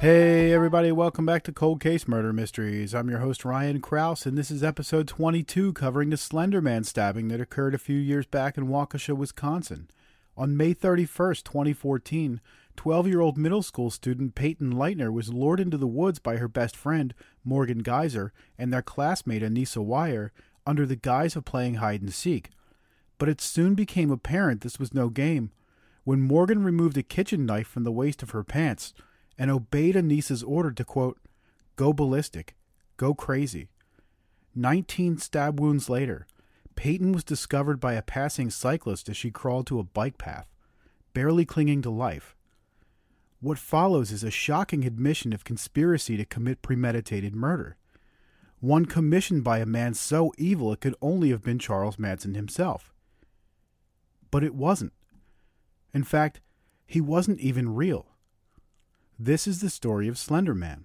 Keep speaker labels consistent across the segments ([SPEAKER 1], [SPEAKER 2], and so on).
[SPEAKER 1] Hey everybody, welcome back to Cold Case Murder Mysteries. I'm your host Ryan Krause, and this is episode 22 covering the Slender Man stabbing that occurred a few years back in Waukesha, Wisconsin. On May 31st, 2014, 12-year-old middle school student Peyton Leitner was lured into the woods by her best friend, Morgan Geyser, and their classmate Anissa Weier under the guise of playing hide-and-seek. But it soon became apparent this was no game. When Morgan removed a kitchen knife from the waist of her pants and obeyed Anissa's order to, quote, go ballistic, go crazy. 19 stab wounds later, Peyton was discovered by a passing cyclist as she crawled to a bike path, barely clinging to life. What follows is a shocking admission of conspiracy to commit premeditated murder, one commissioned by a man so evil it could only have been Charles Manson himself. But it wasn't. In fact, he wasn't even real. This is the story of Slender Man.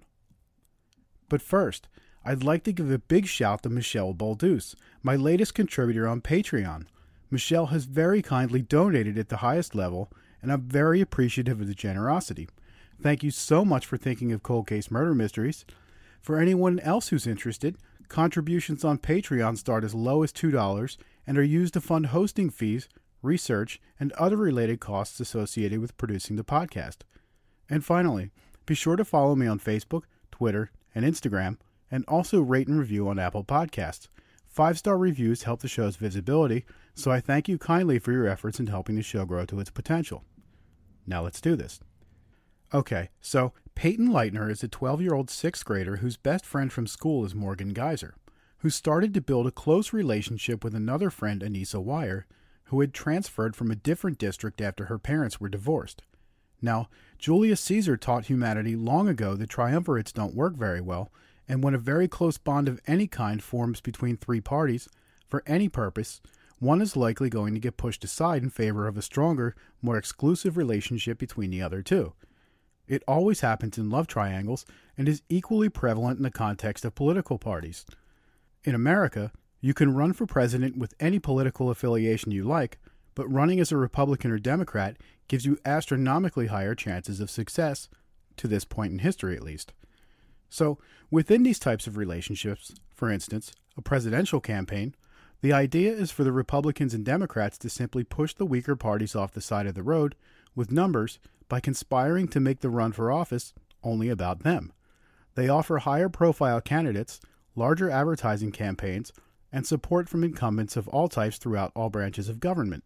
[SPEAKER 1] But first, I'd like to give a big shout to Michelle Balduce, my latest contributor on Patreon. Michelle has very kindly donated at the highest level, and I'm very appreciative of the generosity. Thank you so much for thinking of Cold Case Murder Mysteries. For anyone else who's interested, contributions on Patreon start as low as $2 and are used to fund hosting fees, research, and other related costs associated with producing the podcast. And finally, be sure to follow me on Facebook, Twitter, and Instagram, and also rate and review on Apple Podcasts. 5-star reviews help the show's visibility, so I thank you kindly for your efforts in helping the show grow to its potential. Now let's do this. Okay, so Peyton Leitner is a 12-year-old 6th grader whose best friend from school is Morgan Geyser, who started to build a close relationship with another friend, Anissa Weier, who had transferred from a different district after her parents were divorced. Now, Julius Caesar taught humanity long ago that triumvirates don't work very well, and when a very close bond of any kind forms between three parties, for any purpose, one is likely going to get pushed aside in favor of a stronger, more exclusive relationship between the other two. It always happens in love triangles and is equally prevalent in the context of political parties. In America, you can run for president with any political affiliation you like, but running as a Republican or Democrat gives you astronomically higher chances of success, to this point in history at least. So, within these types of relationships, for instance, a presidential campaign, the idea is for the Republicans and Democrats to simply push the weaker parties off the side of the road with numbers by conspiring to make the run for office only about them. They offer higher profile candidates, larger advertising campaigns, and support from incumbents of all types throughout all branches of government.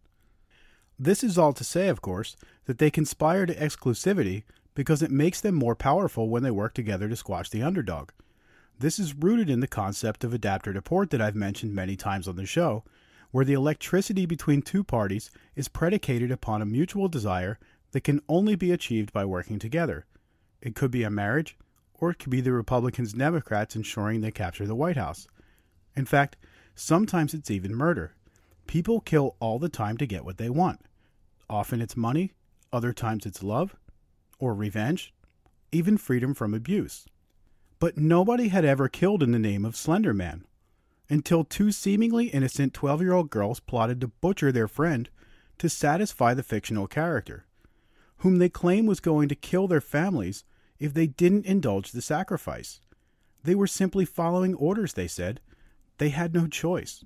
[SPEAKER 1] This is all to say, of course, that they conspire to exclusivity because it makes them more powerful when they work together to squash the underdog. This is rooted in the concept of adapter to port that I've mentioned many times on the show, where the electricity between two parties is predicated upon a mutual desire that can only be achieved by working together. It could be a marriage, or it could be the Republicans and Democrats ensuring they capture the White House. In fact, sometimes it's even murder. People kill all the time to get what they want. Often it's money, other times it's love, or revenge, even freedom from abuse. But nobody had ever killed in the name of Slender Man, until two seemingly innocent 12-year-old girls plotted to butcher their friend to satisfy the fictional character, whom they claim was going to kill their families if they didn't indulge the sacrifice. They were simply following orders, they said. They had no choice.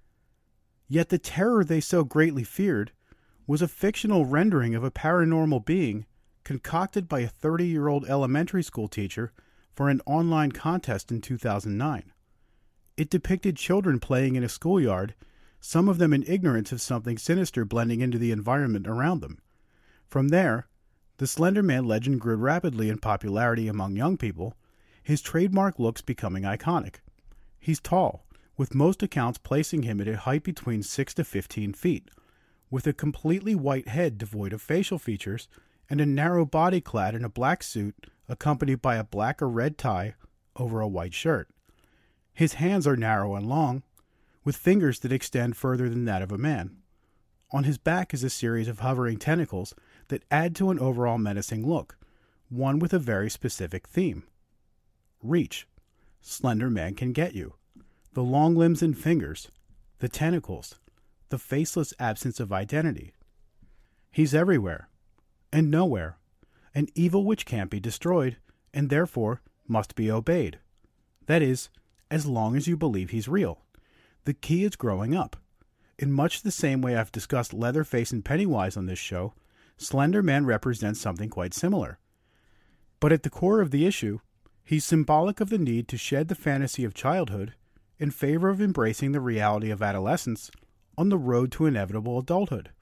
[SPEAKER 1] Yet the terror they so greatly feared was a fictional rendering of a paranormal being concocted by a 30-year-old elementary school teacher for an online contest in 2009. It depicted children playing in a schoolyard, some of them in ignorance of something sinister blending into the environment around them. From there, the Slender Man legend grew rapidly in popularity among young people, his trademark looks becoming iconic. He's tall, with most accounts placing him at a height between 6 to 15 feet, with a completely white head devoid of facial features and a narrow body clad in a black suit accompanied by a black or red tie over a white shirt. His hands are narrow and long, with fingers that extend further than that of a man. On his back is a series of hovering tentacles that add to an overall menacing look, one with a very specific theme. Reach. Slender Man can get you. The long limbs and fingers, the tentacles, the faceless absence of identity. He's everywhere, and nowhere, an evil which can't be destroyed, and therefore must be obeyed. That is, as long as you believe he's real. The key is growing up. In much the same way I've discussed Leatherface and Pennywise on this show, Slender Man represents something quite similar. But at the core of the issue, he's symbolic of the need to shed the fantasy of childhood in favor of embracing the reality of adolescence on the road to inevitable adulthood.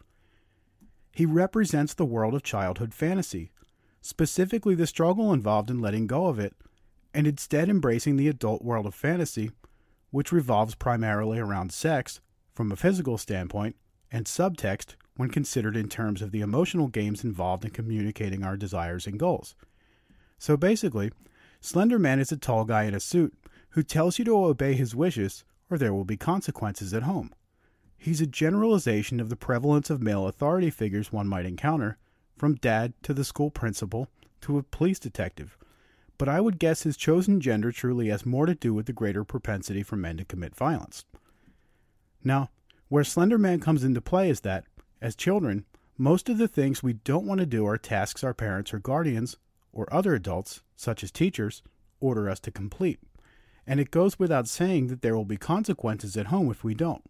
[SPEAKER 1] He represents the world of childhood fantasy, specifically the struggle involved in letting go of it, and instead embracing the adult world of fantasy, which revolves primarily around sex, from a physical standpoint, and subtext when considered in terms of the emotional games involved in communicating our desires and goals. So basically, Slender Man is a tall guy in a suit who tells you to obey his wishes or there will be consequences at home. He's a generalization of the prevalence of male authority figures one might encounter, from dad to the school principal to a police detective, but I would guess his chosen gender truly has more to do with the greater propensity for men to commit violence. Now, where Slender Man comes into play is that, as children, most of the things we don't want to do are tasks our parents or guardians, or other adults, such as teachers, order us to complete. And it goes without saying that there will be consequences at home if we don't.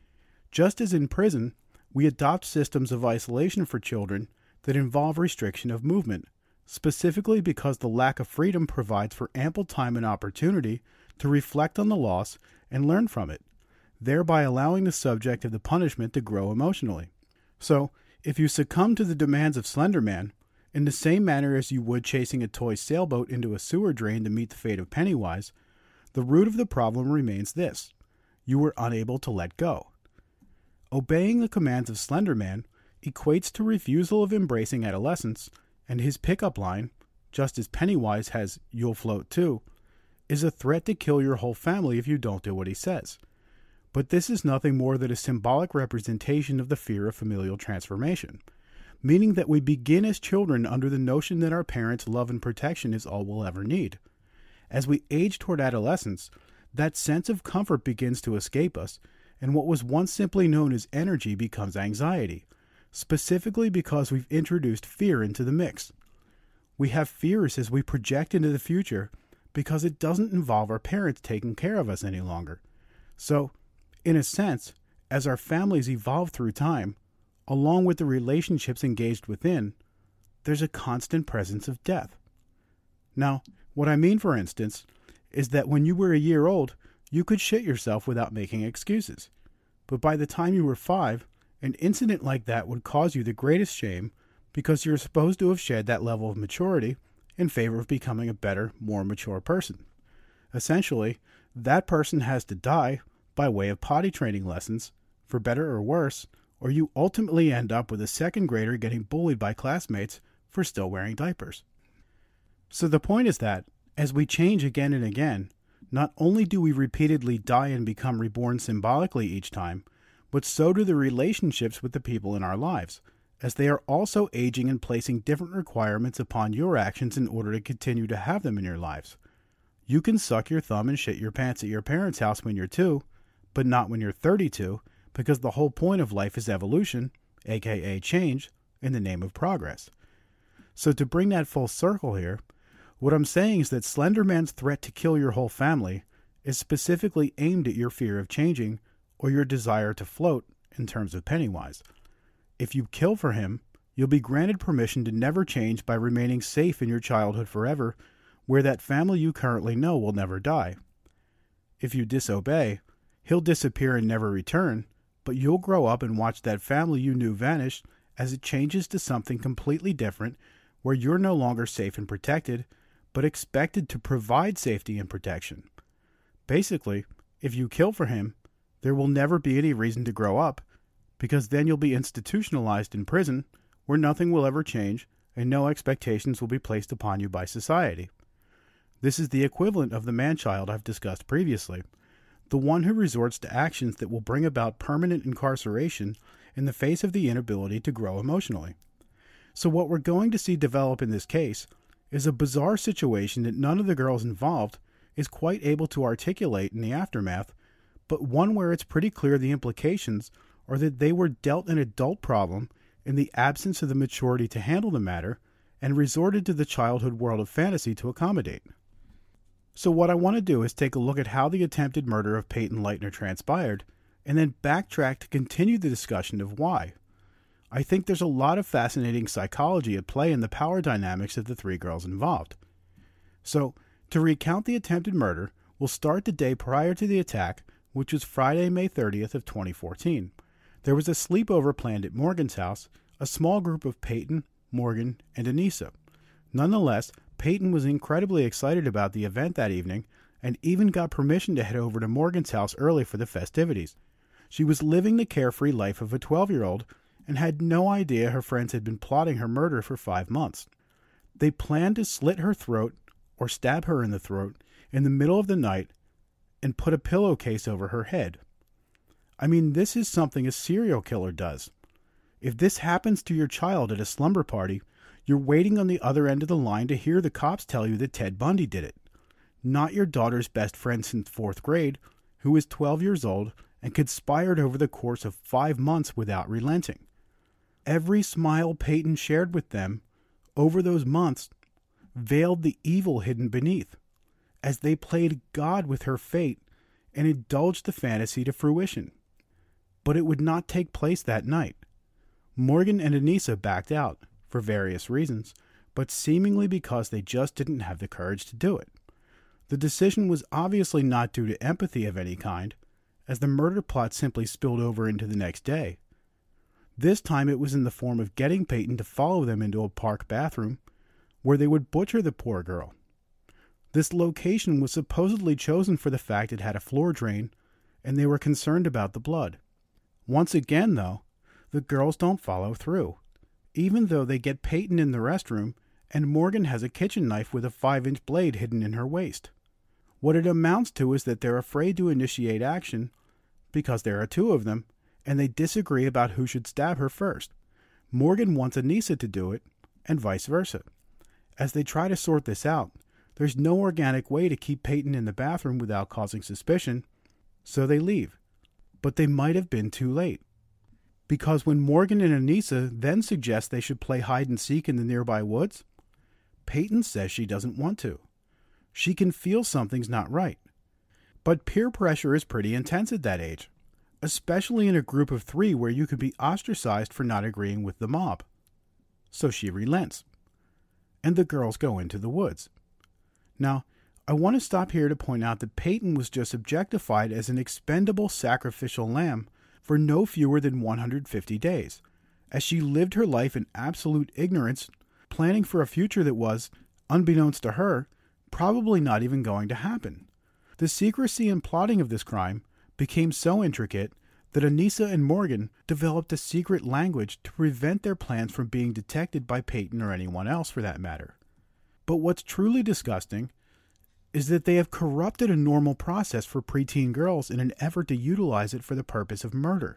[SPEAKER 1] Just as in prison, we adopt systems of isolation for children that involve restriction of movement, specifically because the lack of freedom provides for ample time and opportunity to reflect on the loss and learn from it, thereby allowing the subject of the punishment to grow emotionally. So, if you succumb to the demands of Slender Man, in the same manner as you would chasing a toy sailboat into a sewer drain to meet the fate of Pennywise, the root of the problem remains this: you were unable to let go. Obeying the commands of Slender Man equates to refusal of embracing adolescence, and his pickup line, just as Pennywise has "You'll float too," is a threat to kill your whole family if you don't do what he says. But this is nothing more than a symbolic representation of the fear of familial transformation, meaning that we begin as children under the notion that our parents' love and protection is all we'll ever need. As we age toward adolescence, that sense of comfort begins to escape us, and what was once simply known as energy becomes anxiety, specifically because we've introduced fear into the mix. We have fears as we project into the future because it doesn't involve our parents taking care of us any longer. So, in a sense, as our families evolve through time, along with the relationships engaged within, there's a constant presence of death. Now, what I mean, for instance, is that when you were a year old, you could shit yourself without making excuses. But by the time you were 5, an incident like that would cause you the greatest shame because you're supposed to have shed that level of maturity in favor of becoming a better, more mature person. Essentially, that person has to die by way of potty training lessons, for better or worse, or you ultimately end up with a second grader getting bullied by classmates for still wearing diapers. So the point is that, as we change again and again, not only do we repeatedly die and become reborn symbolically each time, but so do the relationships with the people in our lives, as they are also aging and placing different requirements upon your actions in order to continue to have them in your lives. You can suck your thumb and shit your pants at your parents' house when you're 2, but not when you're 32, because the whole point of life is evolution, aka change, in the name of progress. So to bring that full circle here, what I'm saying is that Slender Man's threat to kill your whole family is specifically aimed at your fear of changing or your desire to float in terms of Pennywise. If you kill for him, you'll be granted permission to never change by remaining safe in your childhood forever, where that family you currently know will never die. If you disobey, he'll disappear and never return, but you'll grow up and watch that family you knew vanish as it changes to something completely different, where you're no longer safe and protected, but expected to provide safety and protection. Basically, if you kill for him, there will never be any reason to grow up, because then you'll be institutionalized in prison, where nothing will ever change and no expectations will be placed upon you by society. This is the equivalent of the man-child I've discussed previously, the one who resorts to actions that will bring about permanent incarceration in the face of the inability to grow emotionally. So what we're going to see develop in this case is a bizarre situation that none of the girls involved is quite able to articulate in the aftermath, but one where it's pretty clear the implications are that they were dealt an adult problem in the absence of the maturity to handle the matter, and resorted to the childhood world of fantasy to accommodate. So what I want to do is take a look at how the attempted murder of Peyton Leutner transpired, and then backtrack to continue the discussion of why. I think there's a lot of fascinating psychology at play in the power dynamics of the three girls involved. So, to recount the attempted murder, we'll start the day prior to the attack, which was Friday, May 30th of 2014. There was a sleepover planned at Morgan's house, a small group of Peyton, Morgan, and Anissa. Nonetheless, Peyton was incredibly excited about the event that evening and even got permission to head over to Morgan's house early for the festivities. She was living the carefree life of a 12-year-old and had no idea her friends had been plotting her murder for 5 months. They planned to slit her throat or stab her in the throat in the middle of the night and put a pillowcase over her head. I mean, this is something a serial killer does. If this happens to your child at a slumber party, you're waiting on the other end of the line to hear the cops tell you that Ted Bundy did it, not your daughter's best friend since 4th grade, who is 12 years old and conspired over the course of 5 months without relenting. Every smile Peyton shared with them over those months veiled the evil hidden beneath, as they played God with her fate and indulged the fantasy to fruition. But it would not take place that night. Morgan and Anissa backed out, for various reasons, but seemingly because they just didn't have the courage to do it. The decision was obviously not due to empathy of any kind, as the murder plot simply spilled over into the next day. This time it was in the form of getting Peyton to follow them into a park bathroom, where they would butcher the poor girl. This location was supposedly chosen for the fact it had a floor drain, and they were concerned about the blood. Once again, though, the girls don't follow through, even though they get Peyton in the restroom, and Morgan has a kitchen knife with a 5-inch blade hidden in her waist. What it amounts to is that they're afraid to initiate action because there are 2 of them, and they disagree about who should stab her first. Morgan wants Anissa to do it, and vice versa. As they try to sort this out, there's no organic way to keep Peyton in the bathroom without causing suspicion, so they leave. But they might have been too late. Because when Morgan and Anissa then suggest they should play hide-and-seek in the nearby woods, Peyton says she doesn't want to. She can feel something's not right. But peer pressure is pretty intense at that age, especially in a group of 3 where you could be ostracized for not agreeing with the mob. So she relents, and the girls go into the woods. Now, I want to stop here to point out that Peyton was just objectified as an expendable sacrificial lamb for no fewer than 150 days, as she lived her life in absolute ignorance, planning for a future that was, unbeknownst to her, probably not even going to happen. The secrecy and plotting of this crime became so intricate that Anissa and Morgan developed a secret language to prevent their plans from being detected by Peyton or anyone else for that matter. But what's truly disgusting is that they have corrupted a normal process for preteen girls in an effort to utilize it for the purpose of murder.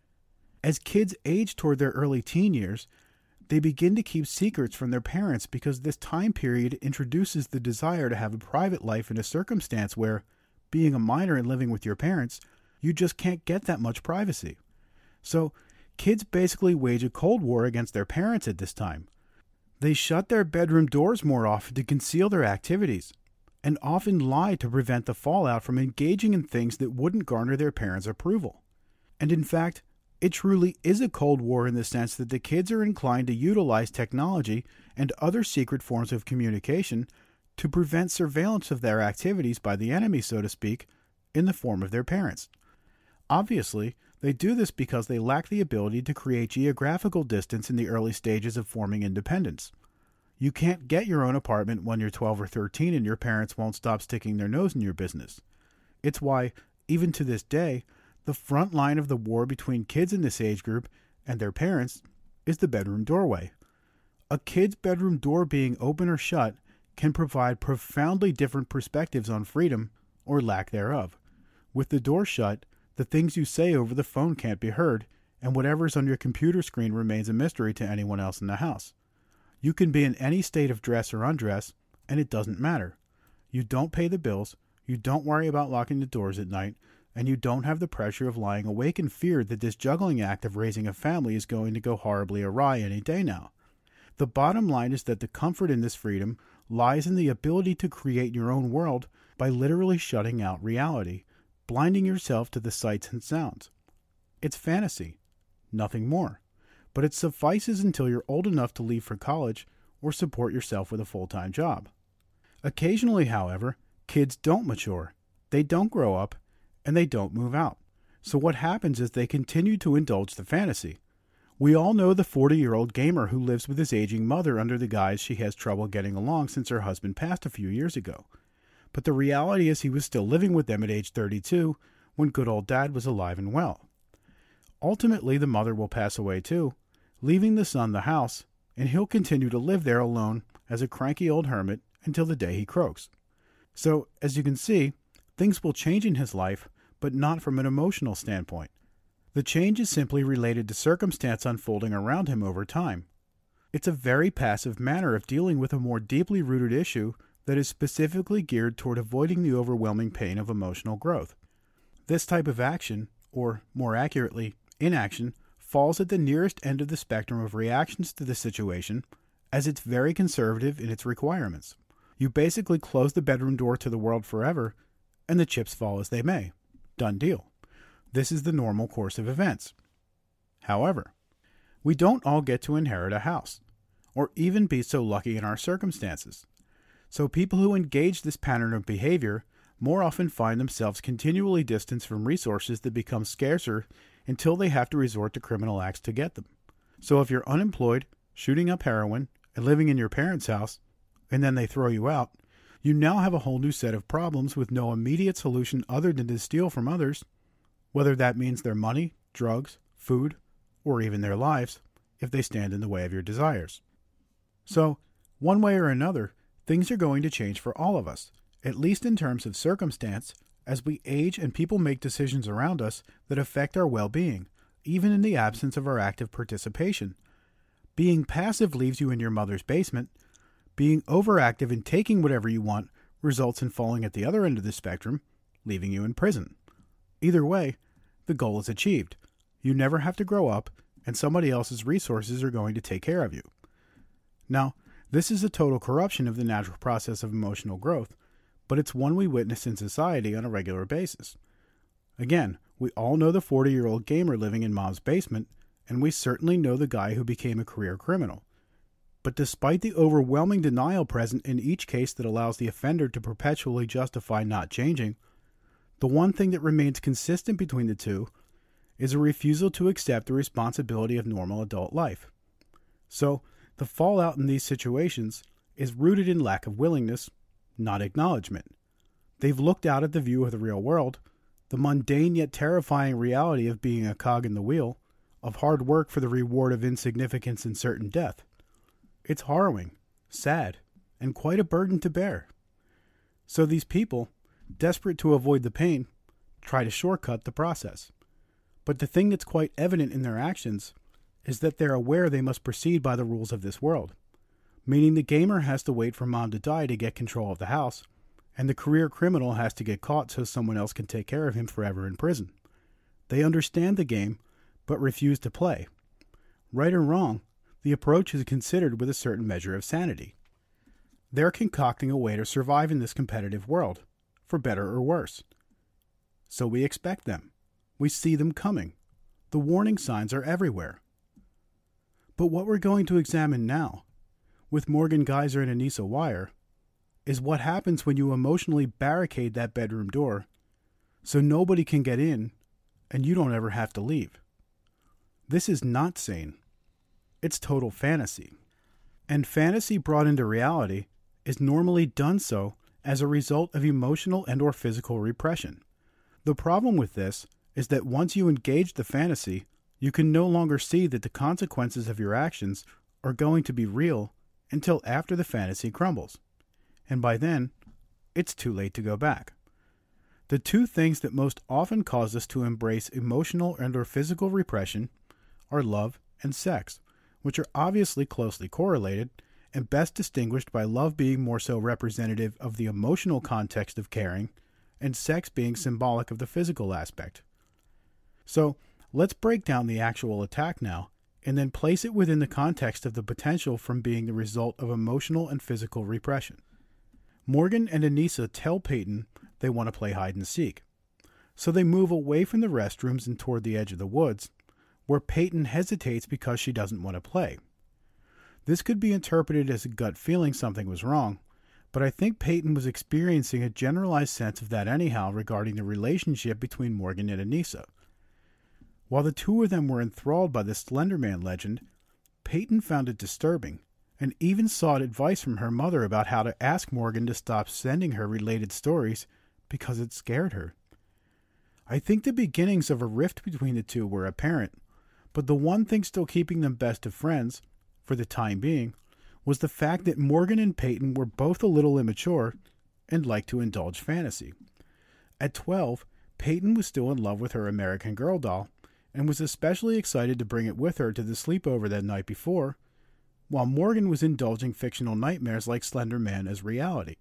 [SPEAKER 1] As kids age toward their early teen years, they begin to keep secrets from their parents because this time period introduces the desire to have a private life in a circumstance where, being a minor and living with your parents, you just can't get that much privacy. So, kids basically wage a cold war against their parents at this time. They shut their bedroom doors more often to conceal their activities, and often lie to prevent the fallout from engaging in things that wouldn't garner their parents' approval. And in fact, it truly is a Cold War in the sense that the kids are inclined to utilize technology and other secret forms of communication to prevent surveillance of their activities by the enemy, so to speak, in the form of their parents. Obviously, they do this because they lack the ability to create geographical distance in the early stages of forming independence. You can't get your own apartment when you're 12 or 13 and your parents won't stop sticking their nose in your business. It's why, even to this day, the front line of the war between kids in this age group and their parents is the bedroom doorway. A kid's bedroom door being open or shut can provide profoundly different perspectives on freedom or lack thereof. With the door shut, the things you say over the phone can't be heard, and whatever's on your computer screen remains a mystery to anyone else in the house. You can be in any state of dress or undress, and it doesn't matter. You don't pay the bills, you don't worry about locking the doors at night, and you don't have the pressure of lying awake in fear that this juggling act of raising a family is going to go horribly awry any day now. The bottom line is that the comfort in this freedom lies in the ability to create your own world by literally shutting out reality, blinding yourself to the sights and sounds. It's fantasy, nothing more, but it suffices until you're old enough to leave for college or support yourself with a full-time job. Occasionally, however, kids don't mature, they don't grow up, and they don't move out. So what happens is they continue to indulge the fantasy. We all know the 40-year-old gamer who lives with his aging mother under the guise she has trouble getting along since her husband passed a few years ago. But the reality is he was still living with them at age 32 when good old dad was alive and well. Ultimately, the mother will pass away too, leaving the son the house, and he'll continue to live there alone as a cranky old hermit until the day he croaks. So, as you can see, things will change in his life, but not from an emotional standpoint. The change is simply related to circumstance unfolding around him over time. It's a very passive manner of dealing with a more deeply rooted issue that is specifically geared toward avoiding the overwhelming pain of emotional growth. This type of action, or more accurately, inaction, falls at the nearest end of the spectrum of reactions to the situation, as it's very conservative in its requirements. You basically close the bedroom door to the world forever, and the chips fall as they may. Done deal. This is the normal course of events. However, we don't all get to inherit a house, or even be so lucky in our circumstances. So people who engage this pattern of behavior more often find themselves continually distanced from resources that become scarcer until they have to resort to criminal acts to get them. So if you're unemployed, shooting up heroin, and living in your parents' house, and then they throw you out, you now have a whole new set of problems with no immediate solution other than to steal from others, whether that means their money, drugs, food, or even their lives, if they stand in the way of your desires. So, one way or another, things are going to change for all of us, at least in terms of circumstance, as we age and people make decisions around us that affect our well-being, even in the absence of our active participation. Being passive leaves you in your mother's basement. Being overactive and taking whatever you want results in falling at the other end of the spectrum, leaving you in prison. Either way, the goal is achieved. You never have to grow up, and somebody else's resources are going to take care of you. Now, this is a total corruption of the natural process of emotional growth, but it's one we witness in society on a regular basis. Again, we all know the 40-year-old gamer living in mom's basement, and we certainly know the guy who became a career criminal. But despite the overwhelming denial present in each case that allows the offender to perpetually justify not changing, the one thing that remains consistent between the two is a refusal to accept the responsibility of normal adult life. So, the fallout in these situations is rooted in lack of willingness, not acknowledgement. They've looked out at the view of the real world, the mundane yet terrifying reality of being a cog in the wheel, of hard work for the reward of insignificance and certain death. It's harrowing, sad, and quite a burden to bear. So these people, desperate to avoid the pain, try to shortcut the process. But the thing that's quite evident in their actions is that they're aware they must proceed by the rules of this world, meaning the gamer has to wait for mom to die to get control of the house, and the career criminal has to get caught so someone else can take care of him forever in prison. They understand the game, but refuse to play. Right or wrong, the approach is considered with a certain measure of sanity. They're concocting a way to survive in this competitive world, for better or worse. So we expect them. We see them coming. The warning signs are everywhere. But what we're going to examine now, with Morgan Geyser and Anissa Weier, is what happens when you emotionally barricade that bedroom door so nobody can get in and you don't ever have to leave. This is not sane. It's total fantasy. And fantasy brought into reality is normally done so as a result of emotional and or physical repression. The problem with this is that once you engage the fantasy, you can no longer see that the consequences of your actions are going to be real until after the fantasy crumbles. And by then, it's too late to go back. The two things that most often cause us to embrace emotional and or physical repression are love and sex, which are obviously closely correlated and best distinguished by love being more so representative of the emotional context of caring and sex being symbolic of the physical aspect. So, let's break down the actual attack now and then place it within the context of the potential from being the result of emotional and physical repression. Morgan and Anissa tell Peyton they want to play hide and seek. So they move away from the restrooms and toward the edge of the woods, where Peyton hesitates because she doesn't want to play. This could be interpreted as a gut feeling something was wrong, but I think Peyton was experiencing a generalized sense of that anyhow regarding the relationship between Morgan and Anissa. While the two of them were enthralled by the Slender Man legend, Peyton found it disturbing, and even sought advice from her mother about how to ask Morgan to stop sending her related stories because it scared her. I think the beginnings of a rift between the two were apparent, but the one thing still keeping them best of friends, for the time being, was the fact that Morgan and Peyton were both a little immature and liked to indulge fantasy. At 12, Peyton was still in love with her American Girl doll, and was especially excited to bring it with her to the sleepover that night before, while Morgan was indulging fictional nightmares like Slender Man as reality.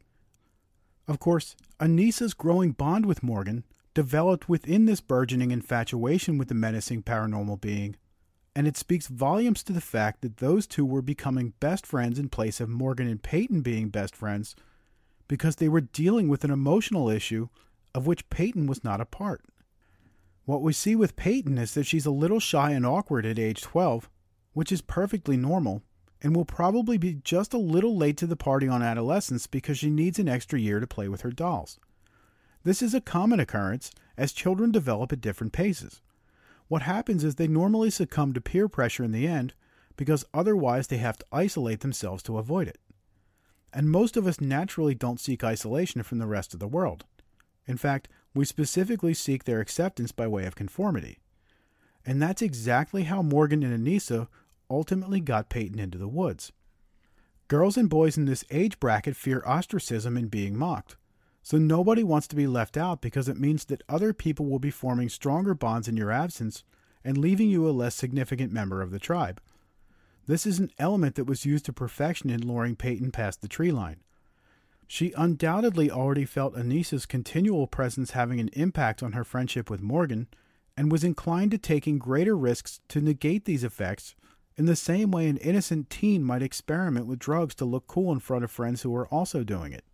[SPEAKER 1] Of course, Anissa's growing bond with Morgan developed within this burgeoning infatuation with the menacing paranormal being, and it speaks volumes to the fact that those two were becoming best friends in place of Morgan and Peyton being best friends, because they were dealing with an emotional issue of which Peyton was not a part. What we see with Peyton is that she's a little shy and awkward at age 12, which is perfectly normal, and will probably be just a little late to the party on adolescence because she needs an extra year to play with her dolls. This is a common occurrence as children develop at different paces. What happens is they normally succumb to peer pressure in the end because otherwise they have to isolate themselves to avoid it. And most of us naturally don't seek isolation from the rest of the world. In fact, we specifically seek their acceptance by way of conformity. And that's exactly how Morgan and Anissa ultimately got Peyton into the woods. Girls and boys in this age bracket fear ostracism and being mocked, so nobody wants to be left out because it means that other people will be forming stronger bonds in your absence and leaving you a less significant member of the tribe. This is an element that was used to perfection in luring Peyton past the tree line. She undoubtedly already felt Anissa's continual presence having an impact on her friendship with Morgan, and was inclined to taking greater risks to negate these effects in the same way an innocent teen might experiment with drugs to look cool in front of friends who are also doing it.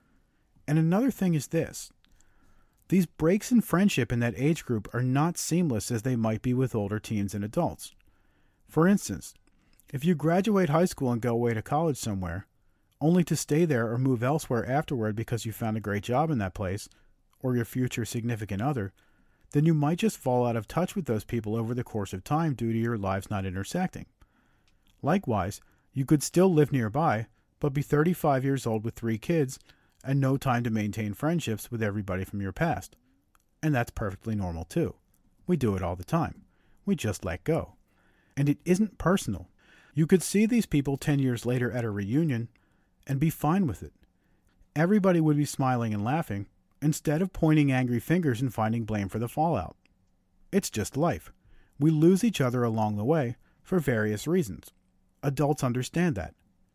[SPEAKER 1] And another thing is this. These breaks in friendship in that age group are not seamless as they might be with older teens and adults. For instance, if you graduate high school and go away to college somewhere, only to stay there or move elsewhere afterward because you found a great job in that place, or your future significant other, then you might just fall out of touch with those people over the course of time due to your lives not intersecting. Likewise, you could still live nearby, but be 35 years old with 3 kids and no time to maintain friendships with everybody from your past. And that's perfectly normal too. We do it all the time. We just let go. And it isn't personal. You could see these people 10 years later at a reunion and be fine with it. Everybody would be smiling and laughing, instead of pointing angry fingers and finding blame for the fallout. It's just life. We lose each other along the way for various reasons. Adults understand that.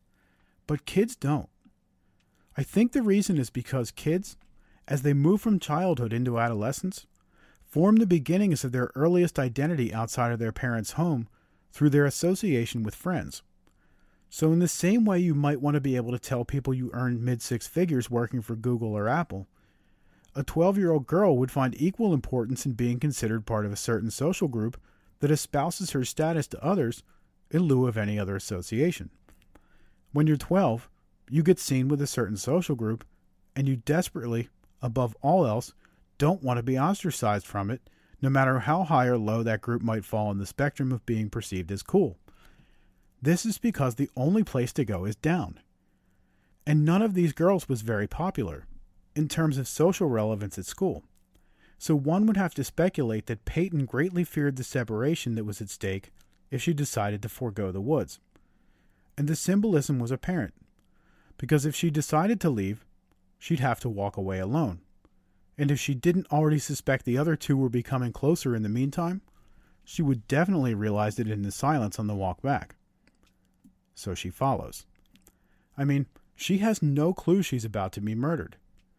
[SPEAKER 1] But kids don't. I think the reason is because kids, as they move from childhood into adolescence, form the beginnings of their earliest identity outside of their parents' home through their association with friends. So in the same way you might want to be able to tell people you earned mid-six figures working for Google or Apple, a 12-year-old girl would find equal importance in being considered part of a certain social group that espouses her status to others in lieu of any other association. When you're 12, you get seen with a certain social group, and you desperately, above all else, don't want to be ostracized from it, no matter how high or low that group might fall on the spectrum of being perceived as cool. This is because the only place to go is down. And none of these girls was very popular in terms of social relevance at school. So one would have to speculate that Peyton greatly feared the separation that was at stake if she decided to forego the woods. And the symbolism was apparent, because if she decided to leave, she'd have to walk away alone. And if she didn't already suspect the other two were becoming closer in the meantime, she would definitely realize it in the silence on the walk back. So she follows. I mean, she has no clue she's about to be murdered.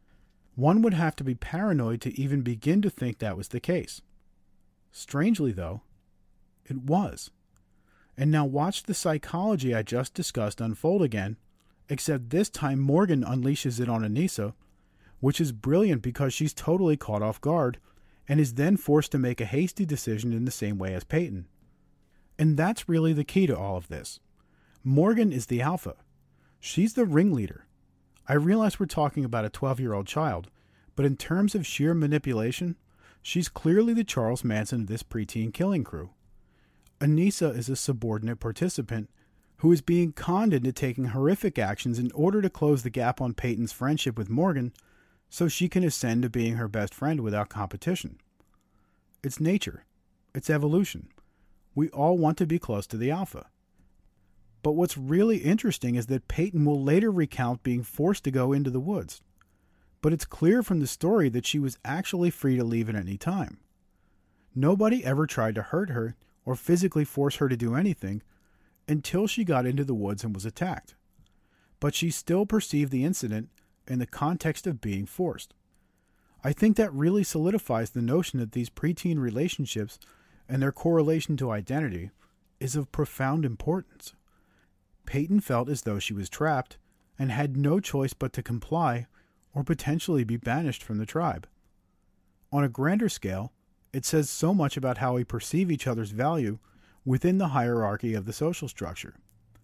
[SPEAKER 1] One would have to be paranoid to even begin to think that was the case. Strangely, though, it was. And now watch the psychology I just discussed unfold again, except this time Morgan unleashes it on Anissa, which is brilliant because she's totally caught off guard and is then forced to make a hasty decision in the same way as Peyton. And that's really the key to all of this. Morgan is the alpha. She's the ringleader. I realize we're talking about a 12-year-old child, but in terms of sheer manipulation, she's clearly the Charles Manson of this preteen killing crew. Anissa is a subordinate participant who is being conned into taking horrific actions in order to close the gap on Peyton's friendship with Morgan so she can ascend to being her best friend without competition. It's nature. It's evolution. We all want to be close to the alpha. But what's really interesting is that Peyton will later recount being forced to go into the woods. But it's clear from the story that she was actually free to leave at any time. Nobody ever tried to hurt her or physically force her to do anything until she got into the woods and was attacked. But she still perceived the incident in the context of being forced. I think that really solidifies the notion that these preteen relationships and their correlation to identity is of profound importance. Peyton felt as though she was trapped and had no choice but to comply or potentially be banished from the tribe. On a grander scale, it says so much about how we perceive each other's value within the hierarchy of the social structure.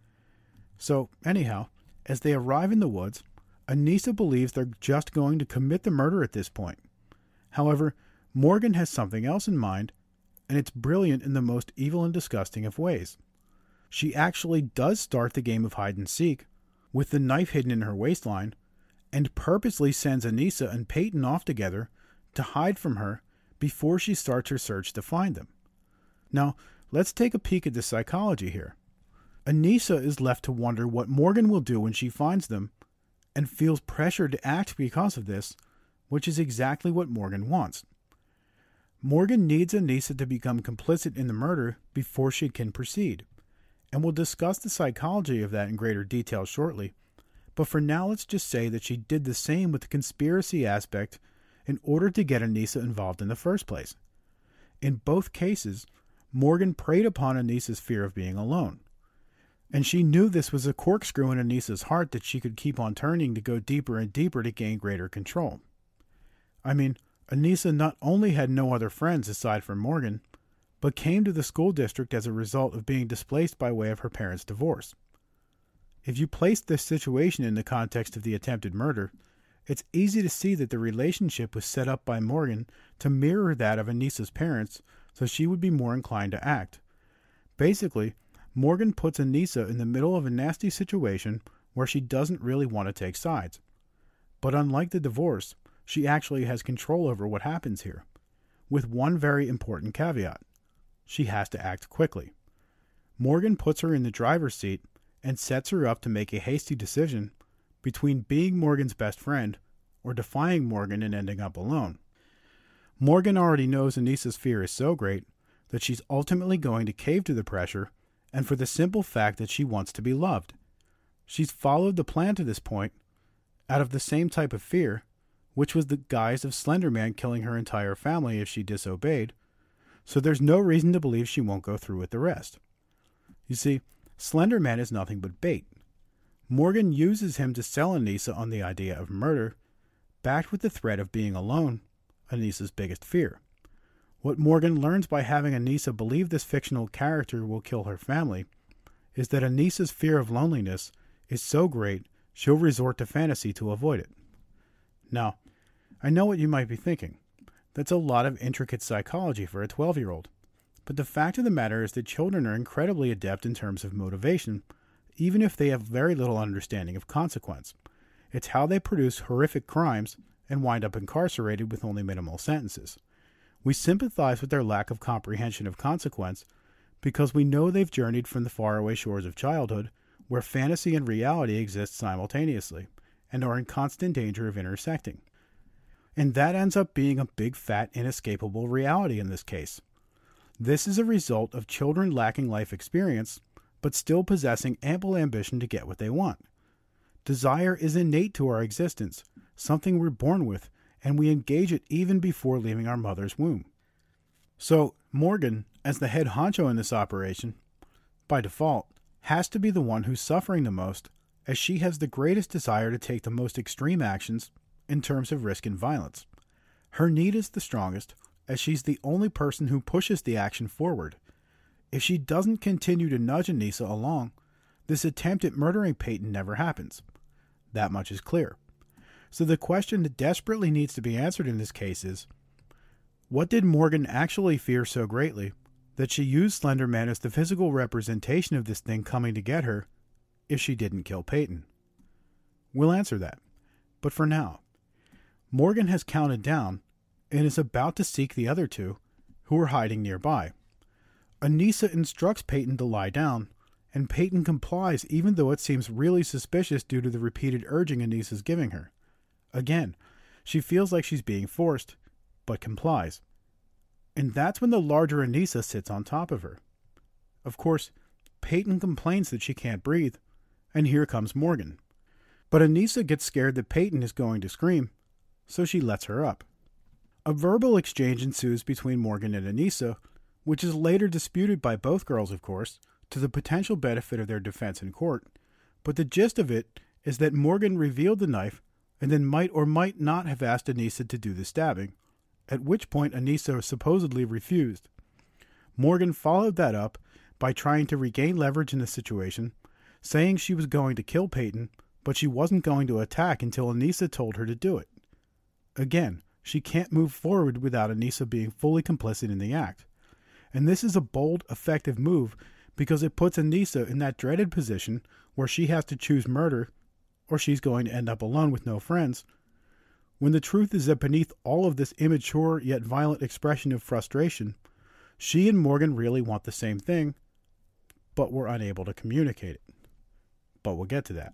[SPEAKER 1] So, anyhow, as they arrive in the woods, Anissa believes they're just going to commit the murder at this point. However, Morgan has something else in mind, and it's brilliant in the most evil and disgusting of ways. She actually does start the game of hide-and-seek, with the knife hidden in her waistline, and purposely sends Anissa and Peyton off together to hide from her before she starts her search to find them. Now, let's take a peek at the psychology here. Anissa is left to wonder what Morgan will do when she finds them, and feels pressured to act because of this, which is exactly what Morgan wants. Morgan needs Anissa to become complicit in the murder before she can proceed, and we'll discuss the psychology of that in greater detail shortly, but for now let's just say that she did the same with the conspiracy aspect in order to get Anissa involved in the first place. In both cases, Morgan preyed upon Anissa's fear of being alone, and she knew this was a corkscrew in Anissa's heart that she could keep on turning to go deeper and deeper to gain greater control. I mean, Anissa not only had no other friends aside from Morgan, but came to the school district as a result of being displaced by way of her parents' divorce. If you place this situation in the context of the attempted murder, it's easy to see that the relationship was set up by Morgan to mirror that of Anissa's parents so she would be more inclined to act. Basically, Morgan puts Anissa in the middle of a nasty situation where she doesn't really want to take sides. But unlike the divorce, she actually has control over what happens here, with one very important caveat. She has to act quickly. Morgan puts her in the driver's seat and sets her up to make a hasty decision between being Morgan's best friend or defying Morgan and ending up alone. Morgan already knows Anissa's fear is so great that she's ultimately going to cave to the pressure, and for the simple fact that she wants to be loved. She's followed the plan to this point out of the same type of fear, which was the guise of Slender Man killing her entire family if she disobeyed, so there's no reason to believe she won't go through with the rest. You see, Slender Man is nothing but bait. Morgan uses him to sell Anissa on the idea of murder, backed with the threat of being alone, Anissa's biggest fear. What Morgan learns by having Anissa believe this fictional character will kill her family is that Anissa's fear of loneliness is so great she'll resort to fantasy to avoid it. Now, I know what you might be thinking. That's a lot of intricate psychology for a 12-year-old. But the fact of the matter is that children are incredibly adept in terms of motivation, even if they have very little understanding of consequence. It's how they produce horrific crimes and wind up incarcerated with only minimal sentences. We sympathize with their lack of comprehension of consequence because we know they've journeyed from the faraway shores of childhood, where fantasy and reality exist simultaneously, and are in constant danger of intersecting. And that ends up being a big, fat, inescapable reality in this case. This is a result of children lacking life experience, but still possessing ample ambition to get what they want. Desire is innate to our existence, something we're born with, and we engage it even before leaving our mother's womb. So, Morgan, as the head honcho in this operation, by default, has to be the one who's suffering the most, as she has the greatest desire to take the most extreme actions in terms of risk and violence. Her need is the strongest, as she's the only person who pushes the action forward. If she doesn't continue to nudge Anissa along, this attempt at murdering Peyton never happens. That much is clear. So the question that desperately needs to be answered in this case is, what did Morgan actually fear so greatly that she used Slender Man as the physical representation of this thing coming to get her if she didn't kill Peyton? We'll answer that. But for now, Morgan has counted down and is about to seek the other two, who are hiding nearby. Anissa instructs Peyton to lie down, and Peyton complies even though it seems really suspicious due to the repeated urging Anissa's giving her. Again, she feels like she's being forced, but complies. And that's when the larger Anissa sits on top of her. Of course, Peyton complains that she can't breathe, and here comes Morgan. But Anissa gets scared that Peyton is going to scream, so she lets her up. A verbal exchange ensues between Morgan and Anissa, which is later disputed by both girls, of course, to the potential benefit of their defense in court, but the gist of it is that Morgan revealed the knife and then might or might not have asked Anissa to do the stabbing, at which point Anissa supposedly refused. Morgan followed that up by trying to regain leverage in the situation, saying she was going to kill Peyton, but she wasn't going to attack until Anissa told her to do it. Again, she can't move forward without Anissa being fully complicit in the act. And this is a bold, effective move because it puts Anissa in that dreaded position where she has to choose murder or she's going to end up alone with no friends, when the truth is that beneath all of this immature yet violent expression of frustration, she and Morgan really want the same thing, but were unable to communicate it. But we'll get to that.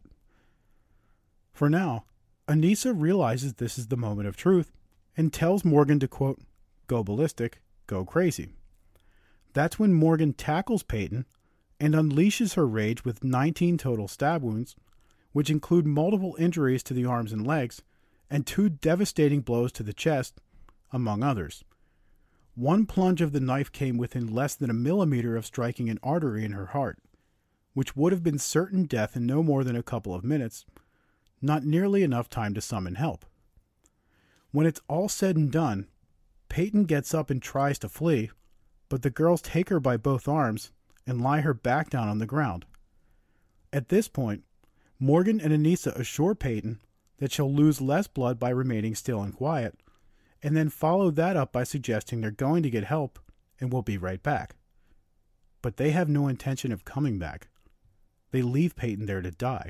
[SPEAKER 1] For now, Anissa realizes this is the moment of truth and tells Morgan to, quote, go ballistic, go crazy. That's when Morgan tackles Peyton and unleashes her rage with 19 total stab wounds, which include multiple injuries to the arms and legs and 2 devastating blows to the chest, among others. One plunge of the knife came within less than a millimeter of striking an artery in her heart, which would have been certain death in no more than a couple of minutes, not nearly enough time to summon help. When it's all said and done, Peyton gets up and tries to flee, but the girls take her by both arms and lie her back down on the ground. At this point, Morgan and Anissa assure Peyton that she'll lose less blood by remaining still and quiet, and then follow that up by suggesting they're going to get help and will be right back. But they have no intention of coming back. They leave Peyton there to die.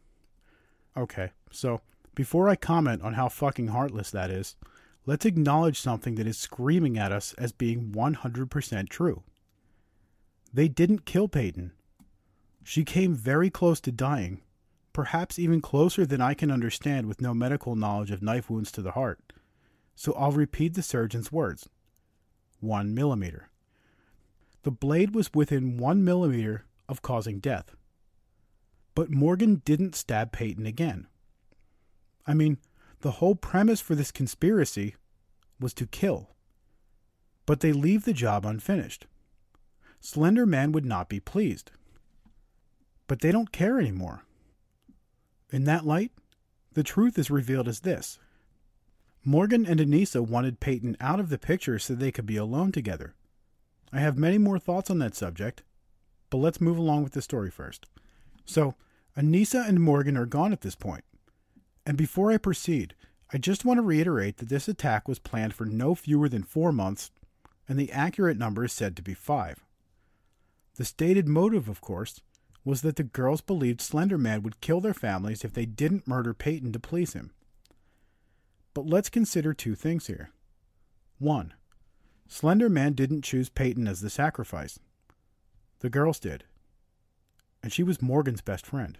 [SPEAKER 1] Okay, so before I comment on how fucking heartless that is, let's acknowledge something that is screaming at us as being 100% true. They didn't kill Peyton. She came very close to dying, perhaps even closer than I can understand with no medical knowledge of knife wounds to the heart. So I'll repeat the surgeon's words. 1 millimeter. The blade was within 1 millimeter of causing death. But Morgan didn't stab Peyton again. I mean, the whole premise for this conspiracy was to kill. But they leave the job unfinished. Slender Man would not be pleased. But they don't care anymore. In that light, the truth is revealed as this. Morgan and Anissa wanted Peyton out of the picture so they could be alone together. I have many more thoughts on that subject, but let's move along with the story first. So, Anissa and Morgan are gone at this point. And before I proceed, I just want to reiterate that this attack was planned for no fewer than 4 months, and the accurate number is said to be 5. The stated motive, of course, was that the girls believed Slender Man would kill their families if they didn't murder Peyton to please him. But let's consider 2 things here. 1. Slender Man didn't choose Peyton as the sacrifice. The girls did. And she was Morgan's best friend.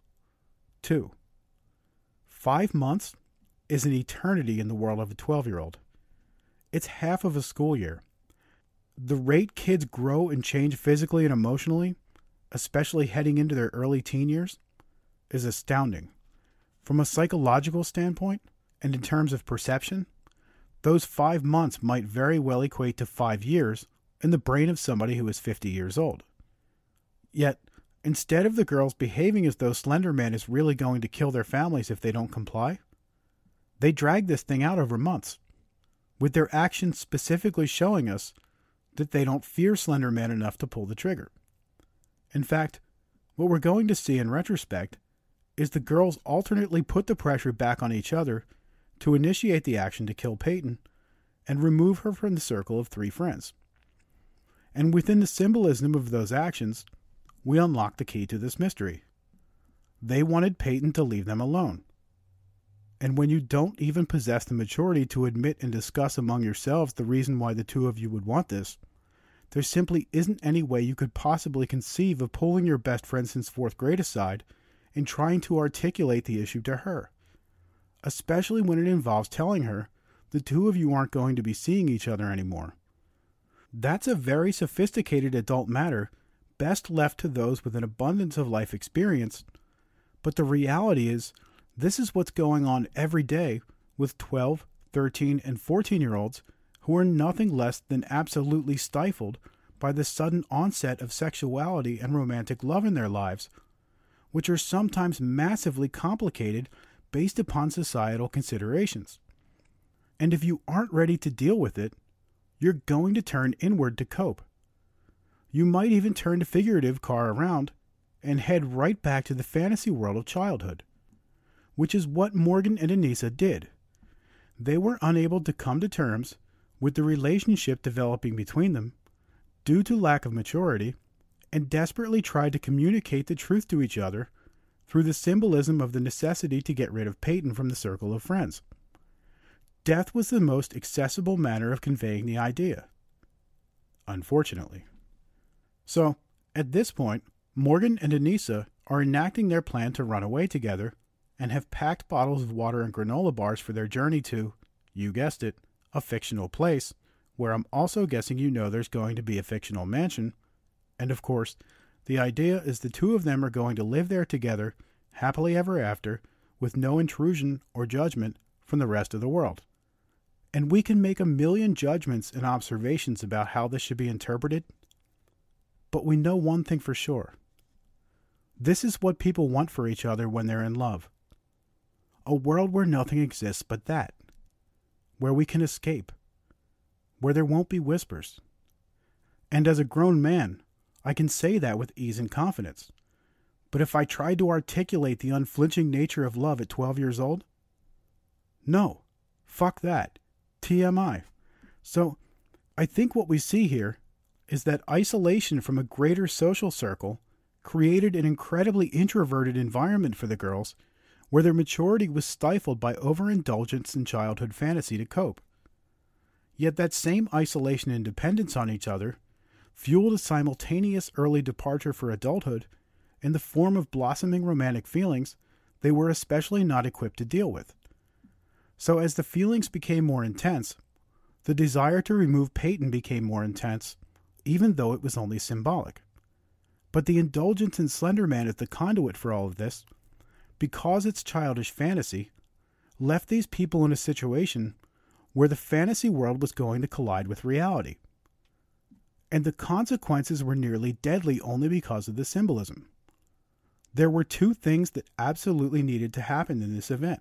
[SPEAKER 1] 2. 5 months is an eternity in the world of a 12-year-old. It's half of a school year. The rate kids grow and change physically and emotionally, especially heading into their early teen years, is astounding. From a psychological standpoint, and in terms of perception, those 5 months might very well equate to 5 years in the brain of somebody who is 50 years old. Yet, instead of the girls behaving as though Slender Man is really going to kill their families if they don't comply, they drag this thing out over months, with their actions specifically showing us that they don't fear Slender Man enough to pull the trigger. In fact, what we're going to see in retrospect is the girls alternately put the pressure back on each other to initiate the action to kill Peyton and remove her from the circle of 3 friends. And within the symbolism of those actions, we unlock the key to this mystery. They wanted Peyton to leave them alone. And when you don't even possess the maturity to admit and discuss among yourselves the reason why the two of you would want this, there simply isn't any way you could possibly conceive of pulling your best friend since 4th grade aside and trying to articulate the issue to her, especially when it involves telling her the two of you aren't going to be seeing each other anymore. That's a very sophisticated adult matter best left to those with an abundance of life experience, but the reality is this is what's going on every day with 12, 13, and 14-year-olds who are nothing less than absolutely stifled by the sudden onset of sexuality and romantic love in their lives, which are sometimes massively complicated based upon societal considerations. And if you aren't ready to deal with it, you're going to turn inward to cope. You might even turn the figurative car around and head right back to the fantasy world of childhood, which is what Morgan and Anissa did. They were unable to come to terms with the relationship developing between them due to lack of maturity and desperately tried to communicate the truth to each other through the symbolism of the necessity to get rid of Peyton from the circle of friends. Death was the most accessible manner of conveying the idea, unfortunately. So, at this point, Morgan and Anissa are enacting their plan to run away together and have packed bottles of water and granola bars for their journey to, you guessed it, a fictional place, where I'm also guessing you know there's going to be a fictional mansion, and of course, the idea is the two of them are going to live there together, happily ever after, with no intrusion or judgment from the rest of the world. And we can make a million judgments and observations about how this should be interpreted, but we know one thing for sure. This is what people want for each other when they're in love. A world where nothing exists but that. Where we can escape. Where there won't be whispers. And as a grown man, I can say that with ease and confidence. But if I tried to articulate the unflinching nature of love at 12 years old? No. Fuck that. TMI. So, I think what we see here is that isolation from a greater social circle created an incredibly introverted environment for the girls where their maturity was stifled by overindulgence in childhood fantasy to cope. Yet that same isolation and dependence on each other fueled a simultaneous early departure for adulthood in the form of blossoming romantic feelings they were especially not equipped to deal with. So as the feelings became more intense, the desire to remove Peyton became more intense, even though it was only symbolic. But the indulgence in Slender Man as the conduit for all of this, because it's childish fantasy, left these people in a situation where the fantasy world was going to collide with reality. And the consequences were nearly deadly only because of the symbolism. There were two things that absolutely needed to happen in this event.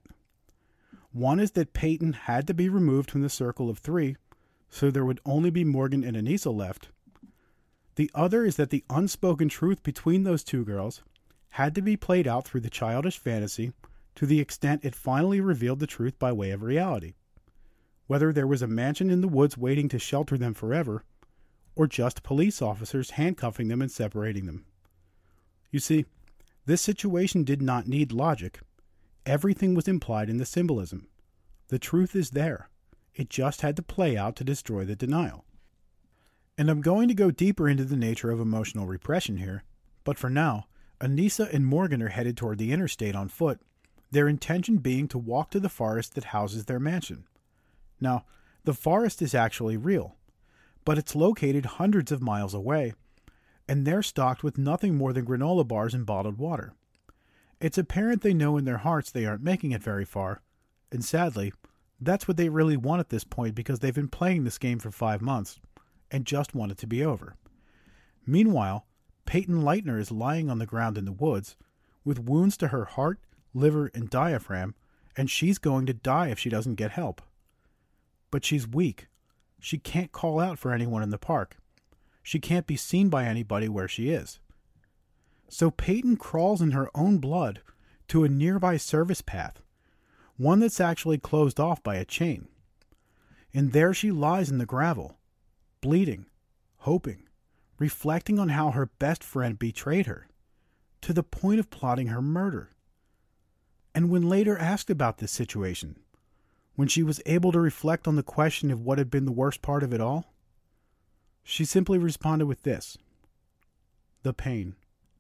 [SPEAKER 1] One is that Peyton had to be removed from the circle of 3, so there would only be Morgan and Anissa left. The other is that the unspoken truth between those two girls had to be played out through the childish fantasy to the extent it finally revealed the truth by way of reality. Whether there was a mansion in the woods waiting to shelter them forever, or just police officers handcuffing them and separating them. You see, this situation did not need logic. Everything was implied in the symbolism. The truth is there. It just had to play out to destroy the denial. And I'm going to go deeper into the nature of emotional repression here, but for now, Anissa and Morgan are headed toward the interstate on foot, their intention being to walk to the forest that houses their mansion. Now, the forest is actually real, but it's located hundreds of miles away, and they're stocked with nothing more than granola bars and bottled water. It's apparent they know in their hearts they aren't making it very far, and sadly, that's what they really want at this point because they've been playing this game for 5 months and just want it to be over. Meanwhile, Peyton Leitner is lying on the ground in the woods with wounds to her heart, liver, and diaphragm, and she's going to die if she doesn't get help. But she's weak. She can't call out for anyone in the park. She can't be seen by anybody where she is. So Peyton crawls in her own blood to a nearby service path, one that's actually closed off by a chain. And there she lies in the gravel, bleeding, hoping, reflecting on how her best friend betrayed her, to the point of plotting her murder. And when later asked about this situation, when she was able to reflect on the question of what had been the worst part of it all, she simply responded with this: the pain.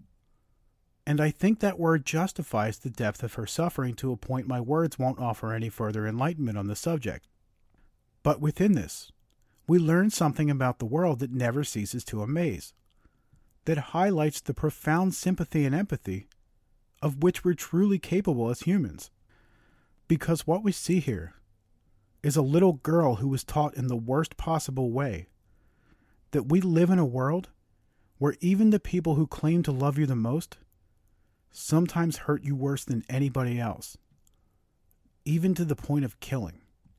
[SPEAKER 1] And I think that word justifies the depth of her suffering to a point my words won't offer any further enlightenment on the subject. But within this, we learn something about the world that never ceases to amaze, that highlights the profound sympathy and empathy of which we're truly capable as humans. Because what we see here is a little girl who was taught in the worst possible way that we live in a world where even the people who claim to love you the most sometimes hurt you worse than anybody else, even to the point of killing.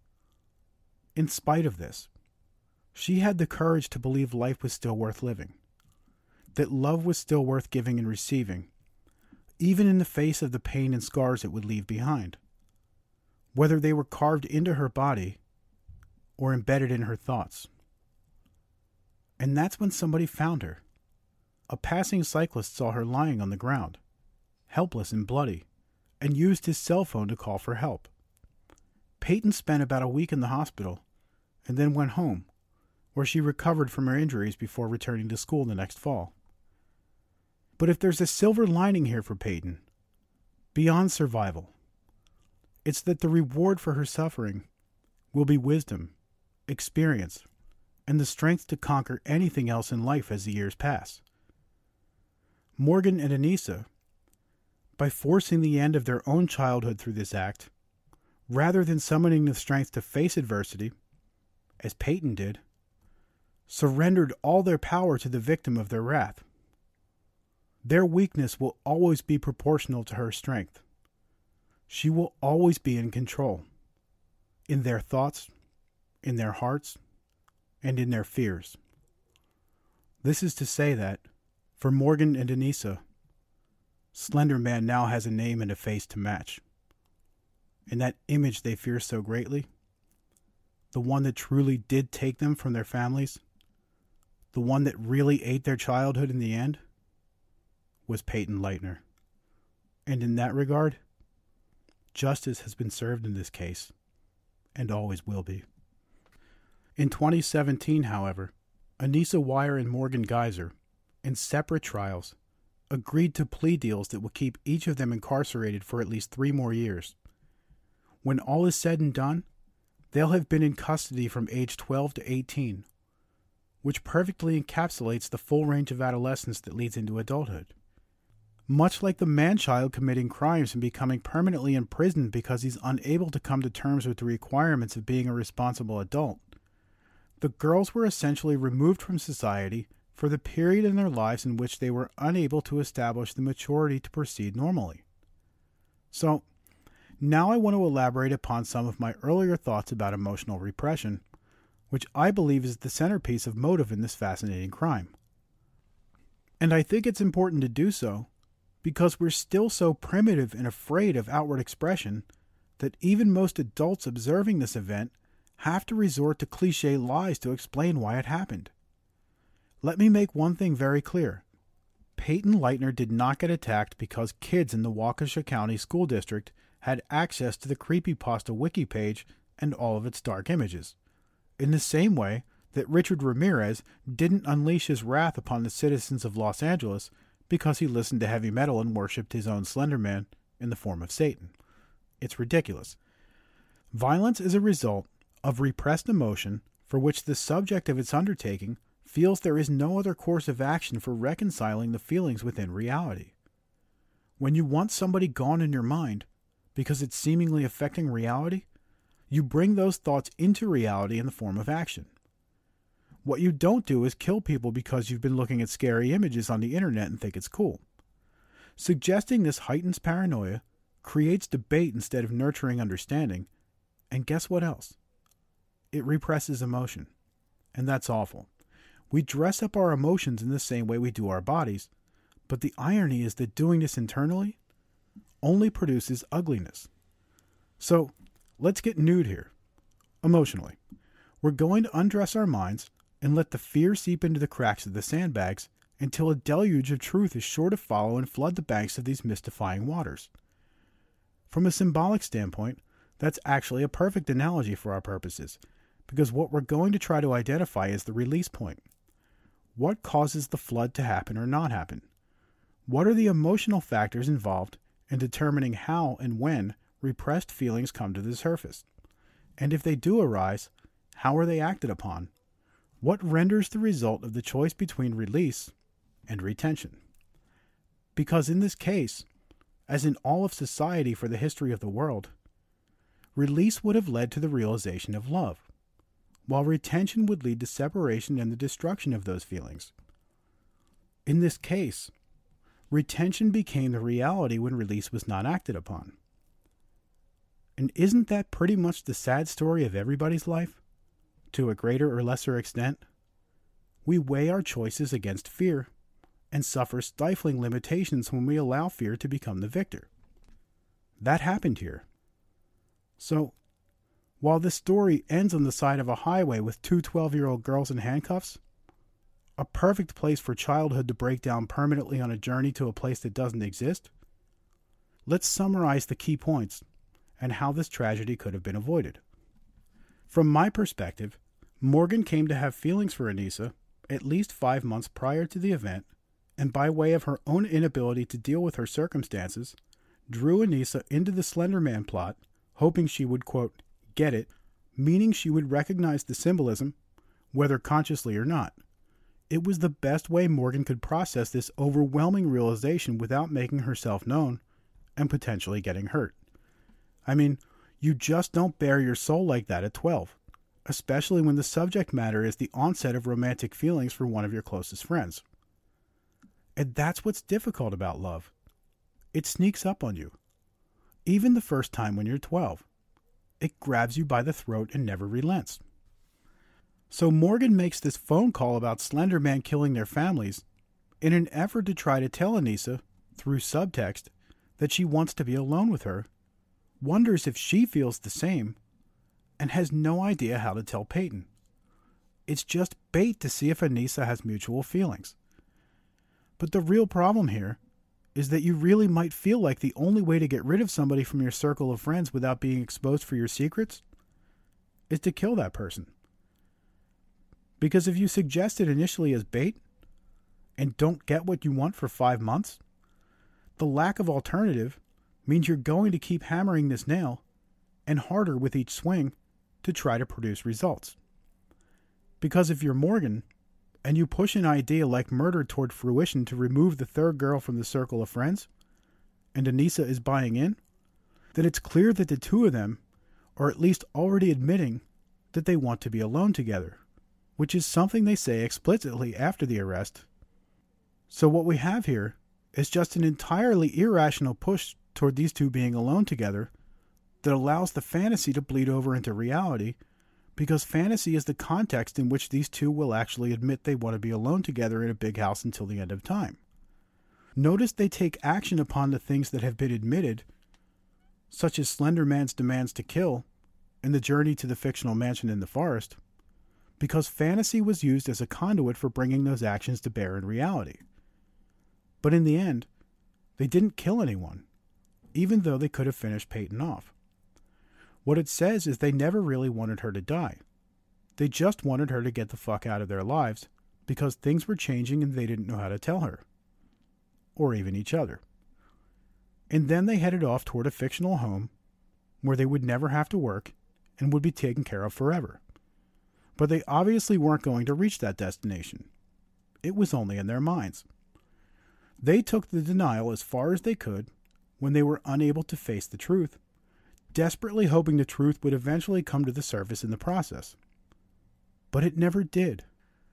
[SPEAKER 1] In spite of this, she had the courage to believe life was still worth living, that love was still worth giving and receiving, even in the face of the pain and scars it would leave behind, whether they were carved into her body or embedded in her thoughts. And that's when somebody found her. A passing cyclist saw her lying on the ground, helpless and bloody, and used his cell phone to call for help. Peyton spent about a week in the hospital and then went home, where she recovered from her injuries before returning to school the next fall. But if there's a silver lining here for Peyton, beyond survival, it's that the reward for her suffering will be wisdom, experience, and the strength to conquer anything else in life as the years pass. Morgan and Anissa, by forcing the end of their own childhood through this act, rather than summoning the strength to face adversity, as Peyton did, surrendered all their power to the victim of their wrath. Their weakness will always be proportional to her strength. She will always be in control, in their thoughts, in their hearts, and in their fears. This is to say that, for Morgan and Anissa, Slender Man now has a name and a face to match. And that image they fear so greatly, the one that truly did take them from their families, the one that really ate their childhood in the end, was Peyton Leitner. And in that regard, justice has been served in this case, and always will be. In 2017, however, Anissa Weier and Morgan Geyser, in separate trials, agreed to plea deals that will keep each of them incarcerated for at least 3 more years. When all is said and done, they'll have been in custody from age 12 to 18, which perfectly encapsulates the full range of adolescence that leads into adulthood. Much like the man-child committing crimes and becoming permanently imprisoned because he's unable to come to terms with the requirements of being a responsible adult, the girls were essentially removed from society for the period in their lives in which they were unable to establish the maturity to proceed normally. So, now I want to elaborate upon some of my earlier thoughts about emotional repression, which I believe is the centerpiece of motive in this fascinating crime. And I think it's important to do so because we're still so primitive and afraid of outward expression that even most adults observing this event have to resort to cliché lies to explain why it happened. Let me make one thing very clear. Peyton Leitner did not get attacked because kids in the Waukesha County School District had access to the Creepypasta wiki page and all of its dark images, in the same way that Richard Ramirez didn't unleash his wrath upon the citizens of Los Angeles because he listened to heavy metal and worshipped his own Slender Man in the form of Satan. It's ridiculous. Violence is a result of repressed emotion for which the subject of its undertaking feels there is no other course of action for reconciling the feelings within reality. When you want somebody gone in your mind because it's seemingly affecting reality, you bring those thoughts into reality in the form of action. What you don't do is kill people because you've been looking at scary images on the internet and think it's cool. Suggesting this heightens paranoia, creates debate instead of nurturing understanding, and guess what else? It represses emotion. And that's awful. We dress up our emotions in the same way we do our bodies, but the irony is that doing this internally only produces ugliness. So, let's get nude here. Emotionally. We're going to undress our minds and let the fear seep into the cracks of the sandbags until a deluge of truth is sure to follow and flood the banks of these mystifying waters. From a symbolic standpoint, that's actually a perfect analogy for our purposes, because what we're going to try to identify is the release point. What causes the flood to happen or not happen? What are the emotional factors involved in determining how and when repressed feelings come to the surface? And if they do arise, how are they acted upon? What renders the result of the choice between release and retention? Because in this case, as in all of society for the history of the world, release would have led to the realization of love, while retention would lead to separation and the destruction of those feelings. In this case, retention became the reality when release was not acted upon. And isn't that pretty much the sad story of everybody's life? To a greater or lesser extent, we weigh our choices against fear and suffer stifling limitations when we allow fear to become the victor. That happened here. So, while this story ends on the side of a highway with two 12-year-old girls in handcuffs, a perfect place for childhood to break down permanently on a journey to a place that doesn't exist, let's summarize the key points and how this tragedy could have been avoided. From my perspective, Morgan came to have feelings for Anissa at least 5 months prior to the event, and by way of her own inability to deal with her circumstances, drew Anissa into the Slender Man plot, hoping she would, quote, get it, meaning she would recognize the symbolism, whether consciously or not. It was the best way Morgan could process this overwhelming realization without making herself known and potentially getting hurt. I mean, you just don't bare your soul like that at 12, especially when the subject matter is the onset of romantic feelings for one of your closest friends. And that's what's difficult about love. It sneaks up on you. Even the first time when you're 12. It grabs you by the throat and never relents. So Morgan makes this phone call about Slender Man killing their families in an effort to try to tell Anissa, through subtext, that she wants to be alone with her, wonders if she feels the same, and has no idea how to tell Peyton. It's just bait to see if Anissa has mutual feelings. But the real problem here is that you really might feel like the only way to get rid of somebody from your circle of friends without being exposed for your secrets is to kill that person. Because if you suggest it initially as bait and don't get what you want for 5 months, the lack of alternative means you're going to keep hammering this nail and harder with each swing to try to produce results. Because if you're Morgan and you push an idea like murder toward fruition to remove the third girl from the circle of friends, and Anissa is buying in, then it's clear that the two of them are at least already admitting that they want to be alone together, which is something they say explicitly after the arrest. So what we have here is just an entirely irrational push toward these two being alone together that allows the fantasy to bleed over into reality, because fantasy is the context in which these two will actually admit they want to be alone together in a big house until the end of time. Notice they take action upon the things that have been admitted, such as Slender Man's demands to kill and the journey to the fictional mansion in the forest, because fantasy was used as a conduit for bringing those actions to bear in reality. But in the end, they didn't kill anyone, even though they could have finished Peyton off. What it says is they never really wanted her to die. They just wanted her to get the fuck out of their lives because things were changing and they didn't know how to tell her. Or even each other. And then they headed off toward a fictional home where they would never have to work and would be taken care of forever. But they obviously weren't going to reach that destination. It was only in their minds. They took the denial as far as they could when they were unable to face the truth, desperately hoping the truth would eventually come to the surface in the process. But it never did.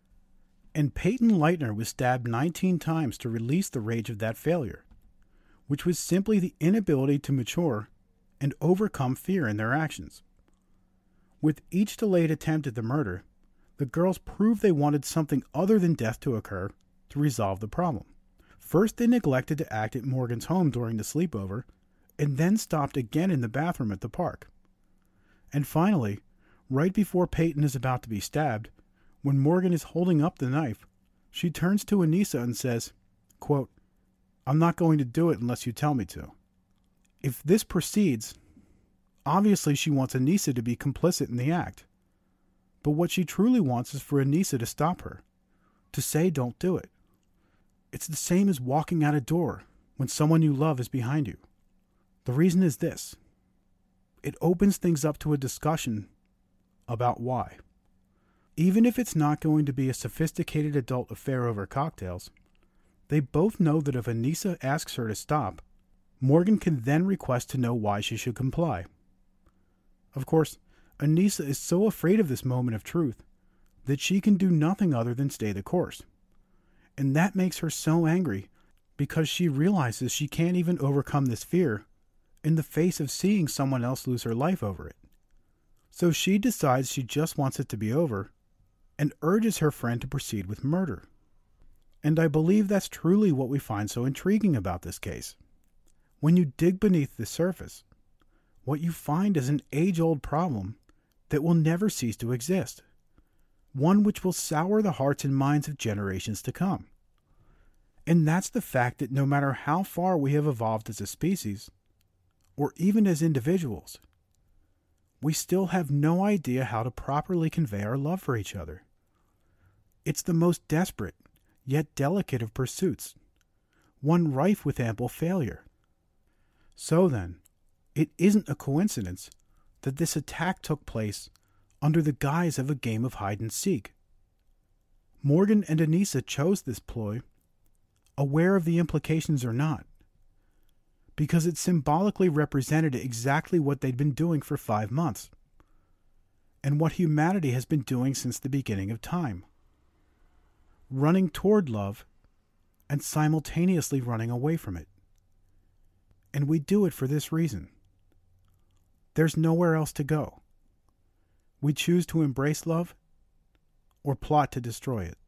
[SPEAKER 1] And Peyton Leitner was stabbed 19 times to release the rage of that failure, which was simply the inability to mature and overcome fear in their actions. With each delayed attempt at the murder, the girls proved they wanted something other than death to occur to resolve the problem. First, they neglected to act at Morgan's home during the sleepover, and then stopped again in the bathroom at the park. And finally, right before Peyton is about to be stabbed, when Morgan is holding up the knife, she turns to Anissa and says, quote, "I'm not going to do it unless you tell me to." If this proceeds, obviously she wants Anissa to be complicit in the act. But what she truly wants is for Anissa to stop her, to say don't do it. It's the same as walking out a door when someone you love is behind you. The reason is this: it opens things up to a discussion about why. Even if it's not going to be a sophisticated adult affair over cocktails, they both know that if Anissa asks her to stop, Morgan can then request to know why she should comply. Of course, Anissa is so afraid of this moment of truth that she can do nothing other than stay the course. And that makes her so angry because she realizes she can't even overcome this fear in the face of seeing someone else lose her life over it. So she decides she just wants it to be over and urges her friend to proceed with murder. And I believe that's truly what we find so intriguing about this case. When you dig beneath the surface, what you find is an age-old problem that will never cease to exist, one which will sour the hearts and minds of generations to come. And that's the fact that no matter how far we have evolved as a species, or even as individuals, we still have no idea how to properly convey our love for each other. It's the most desperate, yet delicate of pursuits, one rife with ample failure. So then, it isn't a coincidence that this attack took place under the guise of a game of hide-and-seek. Morgan and Anissa chose this ploy, aware of the implications or not, because it symbolically represented exactly what they'd been doing for 5 months, and what humanity has been doing since the beginning of time. Running toward love, and simultaneously running away from it. And we do it for this reason. There's nowhere else to go. We choose to embrace love, or plot to destroy it.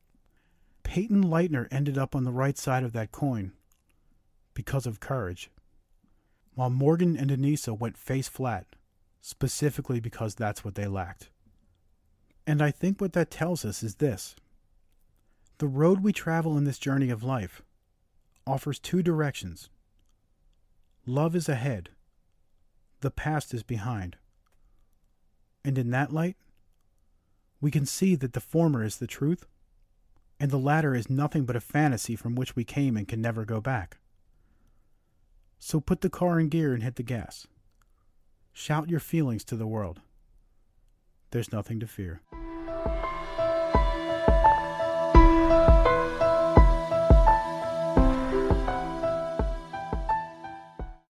[SPEAKER 1] Peyton Leitner ended up on the right side of that coin because of courage, while Morgan and Anissa went face flat, specifically because that's what they lacked. And I think what that tells us is this: the road we travel in this journey of life offers 2 directions. Love is ahead. The past is behind. And in that light, we can see that the former is the truth, and the latter is nothing but a fantasy from which we came and can never go back. So put the car in gear and hit the gas. Shout your feelings to the world. There's nothing to fear.